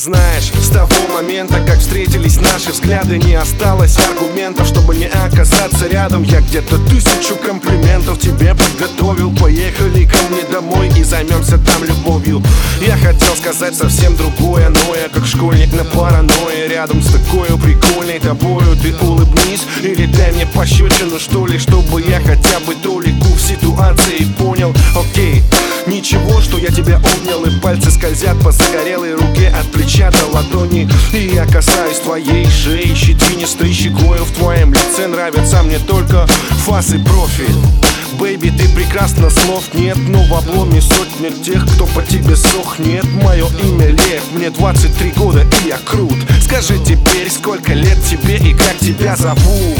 Знаешь, с того момента, как встретились наши взгляды, не осталось аргументов, чтобы не оказаться рядом. Я где-то 1000 комплиментов тебе подготовил. Поехали ко мне домой и займемся там любовью. Я хотел сказать совсем другое, но я как школьник на паранойе. Рядом с такой прикольной тобою ты улыбнись или дай мне пощечину, что ли, чтобы я хотя бы толику в ситуации понял. Окей, ничего, что я тебя обнял, и пальцы скользят по загорелой руке от плеча до ладони. И я касаюсь твоей шеи, щетинистой щекою. В твоем лице нравится мне только фас и профиль. Бэйби, ты прекрасна, слов нет, но в обломе сотня тех, кто по тебе сохнет. Мое имя Лев, мне 23 года и я крут. Скажи теперь, сколько лет тебе и как тебя зовут?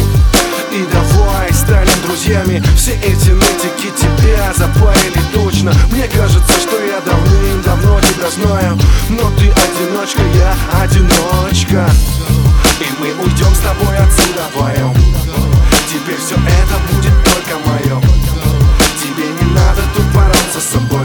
И давай станем друзьями. Все эти нытики тебя запарили точно. Мне кажется, что я давным-давно тебя знаю, но ты одиночка, я одиночка. И мы уйдем с тобой отсюда вдвоем. Теперь все это будет только мое. Тебе не надо тут бороться с собой.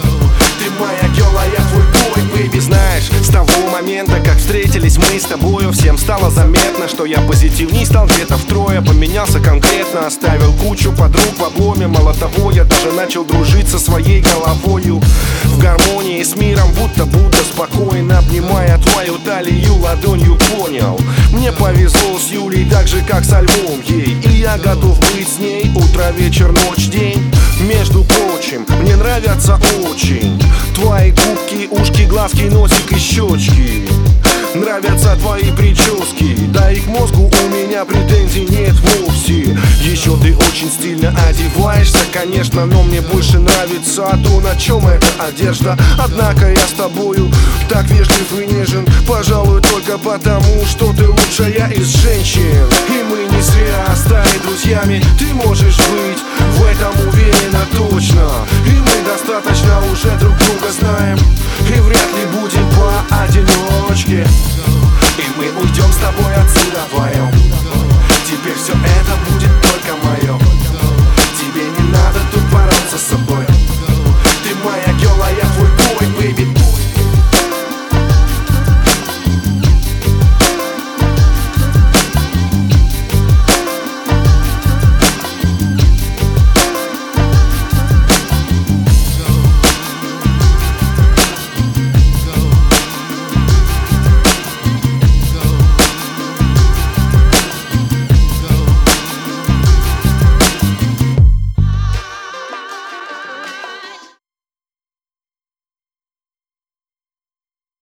Ты моя гёрл, а я твой бой, бэйби. Знаешь, с того момента, как встретились мы с тобою, всем стало заметно, что я позитивней стал где-то втрое. Поменялся конкретно, оставил кучу подруг в обломе. Мало того, я даже начал дружить со своей головою. В гармонии с миром, будто спокойно, обнимая твою талию ладонью, понял. Мне повезло с Юлей так же, как со львом ей. И я готов быть с ней утро, вечер, ночь, день. Между прочим, мне нравятся очень твои губки, ушки, глазки, носик и щечки. Нравятся твои прически, да и к мозгу у меня претензий нет вовсе. Еще ты очень стильно одеваешься, конечно, но мне больше нравится то, на чем эта одежда. Однако я с тобою так вежлив и нежен, пожалуй, только потому, что ты лучшая из женщин. И мы не зря стали друзьями, ты можешь быть в этом уверена точно. И мы достаточно уже друг друга знаем, и вряд ли будем поодиночке. И мы уйдем с тобой